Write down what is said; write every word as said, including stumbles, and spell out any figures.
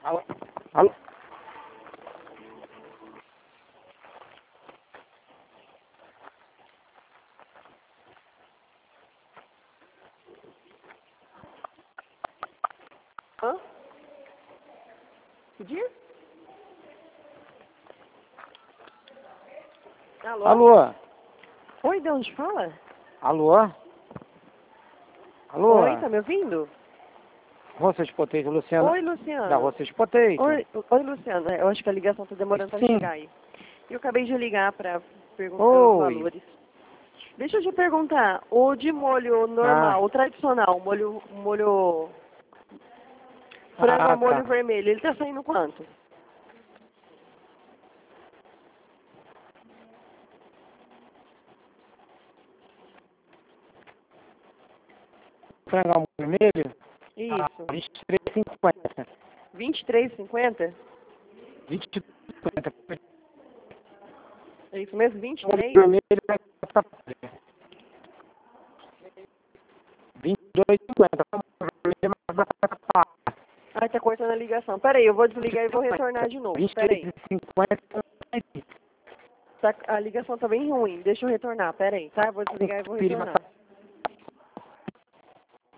Alô? Alô? Hã? Que dia? Alô? Alô? Oi, de onde fala? Alô? Alô? Oi, tá me ouvindo? Roças Potato, Luciano. Oi, Luciano. Da Roças Potato. Oi, oi, Luciano. Eu acho que a ligação tá demorando pra Sim. chegar aí. Eu acabei de ligar pra perguntar os Oi. valores. Deixa eu te perguntar, o de molho normal, Ah. o tradicional, o molho, o molho frango Ah, ao molho tá. vermelho, ele tá saindo quanto? Frango ao molho vermelho? Ah, Isso. vinte e três e cinquenta. vinte e três e cinquenta? vinte e três e cinquenta. É isso mesmo? vinte e O molho três? vermelho vai estar vinte e dois e cinquenta. O molho vermelho vai estar Ai, tá cortando a ligação. Peraí, eu vou desligar e vou retornar de novo. vinte e três Peraí. e cinquenta. Tá, a ligação tá bem ruim. Deixa eu retornar. Peraí, tá? Eu vou desligar e vou retornar.